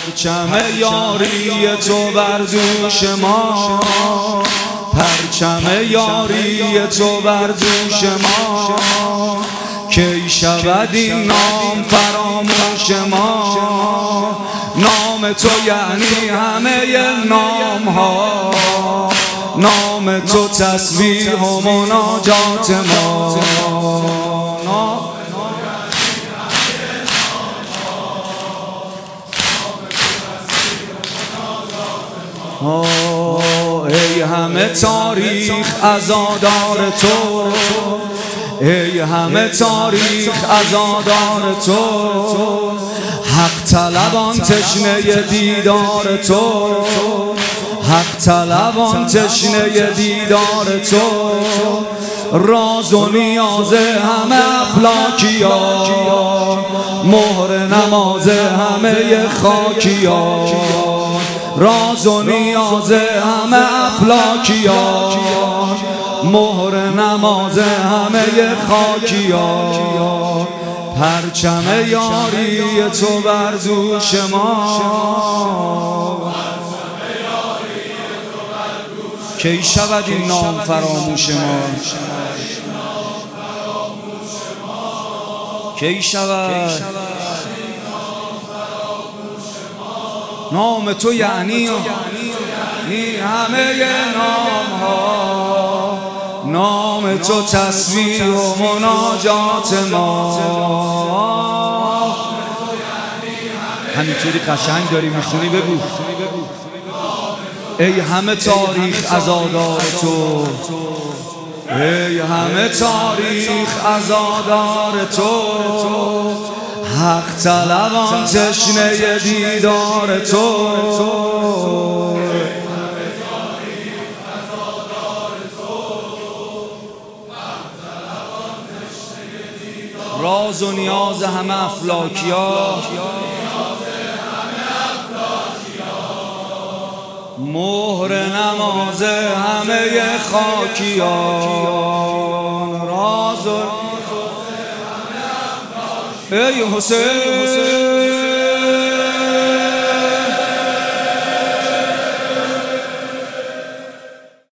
پرچم یاری تو بر دوش ما، پرچم یاری تو بر دوش ما، کی شود این نام فراموش ما. نام تو یعنی همه نام ها، نام تو تسبیح و مناجات ما. ای همه تاریخ عزادار تو، ای همه تاریخ عزادار تو، حق طلبان تشنه دیدار تو، حق طلبان تشنه دیدار تو. راز و نیاز همه افلاکیا، مهر نماز همه خاکیا. راز و نیاز همه افلاکیا، مهر نماز همه خاکیا. پرچم یاری تو بر دوش ما، کی شود این نام فراموش ما. کی شود نام تو یعنی همه نام ها، نام تو تسبیح و مناجات ما. همینطوری قشنگ داری میخونی بگو. ای همه تاریخ عزادار تو، ای همه تاریخ عزادار تو، حق طلبان تشنه دیدار تو. راز و نیاز همه افلاکیا، مهر نماز همه خاکیان. راز و ای حسین